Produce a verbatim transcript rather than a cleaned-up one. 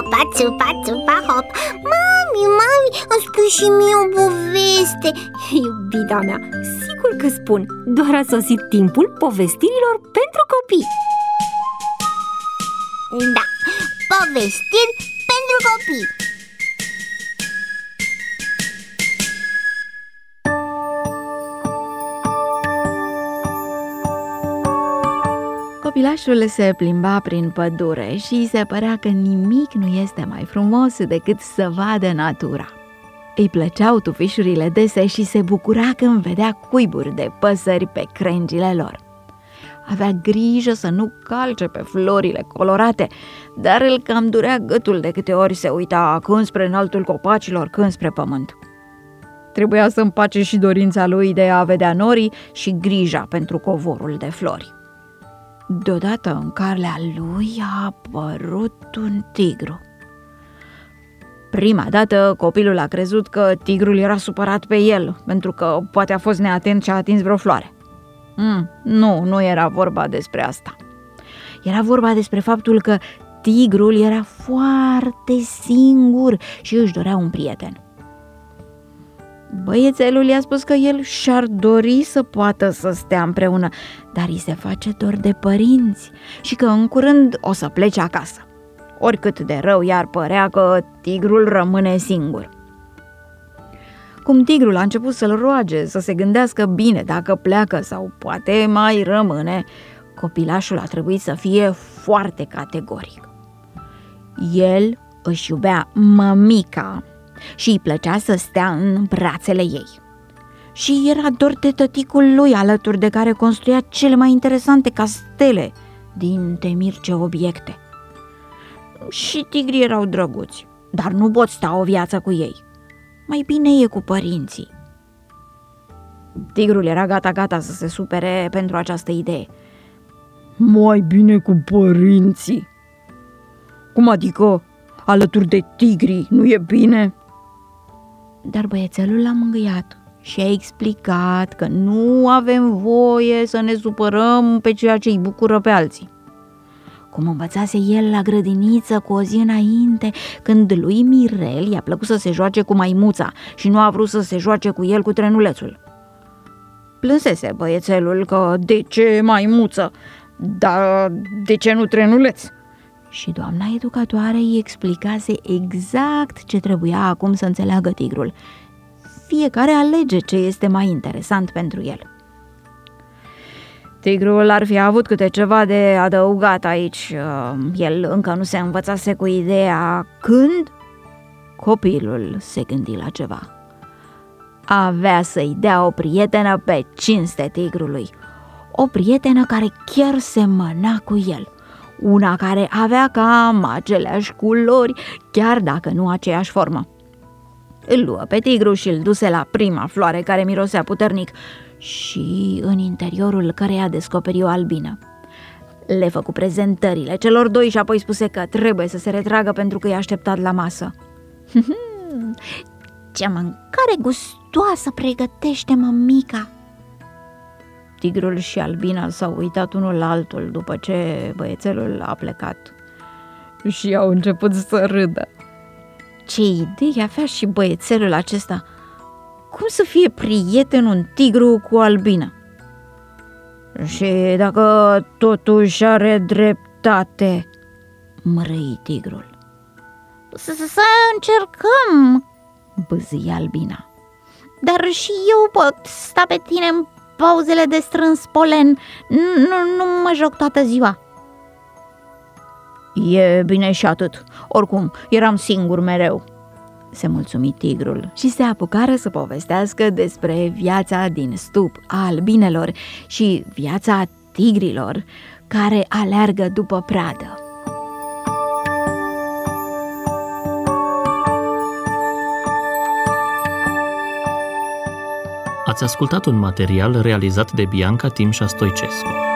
țupa, țupa, țupa, hop. Mami, mami, îmi spui și mie o poveste. Iubita mea, sigur că spun. Doar a sosit timpul povestirilor pentru copii. Da, povestiri pentru copii. Copilașul se plimba prin pădure și îi se părea că nimic nu este mai frumos decât să vadă natura. Îi plăceau tufișurile dese și se bucura când vedea cuiburi de păsări pe crengile lor. Avea grijă să nu calce pe florile colorate, dar îl cam durea gâtul de câte ori se uita când spre înaltul copacilor, când spre pământ. Trebuia să împace și dorința lui de a vedea norii și grija pentru covorul de flori. Deodată în carlea lui a apărut un tigru. Prima dată copilul a crezut că tigrul era supărat pe el, pentru că poate a fost neatent și a atins vreo floare. Mm, nu, nu era vorba despre asta. Era vorba despre faptul că tigrul era foarte singur și își dorea un prieten. Băiețelul i-a spus că el și-ar dori să poată să stea împreună, dar îi se face dor de părinți și că în curând o să plece acasă. Oricât de rău i-ar părea că tigrul rămâne singur. Cum tigrul a început să-l roage să se gândească bine dacă pleacă sau poate mai rămâne, copilașul a trebuit să fie foarte categoric. El își iubea mămica și îi plăcea să stea în brațele ei. Și era dor de tăticul lui, alături de care construia cele mai interesante castele din temirce obiecte. Și tigrii erau drăguți, dar nu pot sta o viață cu ei. Mai bine e cu părinții. Tigrul era gata-gata să se supere pentru această idee. Mai bine cu părinții? Cum adică alături de tigri nu e bine? Dar băiețelul l-a mângâiat și a explicat că nu avem voie să ne supărăm pe ceea ce îi bucură pe alții. Cum învățase el la grădiniță cu o zi înainte, când lui Mirel i-a plăcut să se joace cu maimuța și nu a vrut să se joace cu el cu trenulețul. Plânsese băiețelul că de ce maimuță, dar de ce nu trenuleț? Și doamna educatoare îi explicase exact ce trebuia acum să înțeleagă tigrul. Fiecare alege ce este mai interesant pentru el. Tigrul ar fi avut câte ceva de adăugat aici. El încă nu se învățase cu ideea când copilul se gândi la ceva. Avea să-i dea o prietenă pe cinste tigrului. O prietenă care chiar semăna cu el. Una care avea cam aceleași culori, chiar dacă nu aceeași formă. Îl luă pe tigru și îl duse la prima floare care mirosea puternic și în interiorul căreia descoperi o albină. Le făcu prezentările celor doi și apoi spuse că trebuie să se retragă pentru că i-a așteptat la masă. Ce mâncare gustoasă pregătește mămica! Tigrul și albina s-au uitat unul la altul după ce băiețelul a plecat și au început să râdă. Ce idee avea și băiețelul acesta! Cum să fie prieten un tigru cu o albină? Și dacă totuși are dreptate, mărâi tigrul. Să încercăm, bâzâi albina. Dar și eu pot sta pe tine în pauzele de strâns polen. Nu, nu mă joc toată ziua. E bine și atât. Oricum, eram singur mereu, se mulțumi tigrul și se apucară să povestească despre viața din stup a albinelor și viața tigrilor care aleargă după pradă. Ați ascultat un material realizat de Bianca Timșa Stoicescu.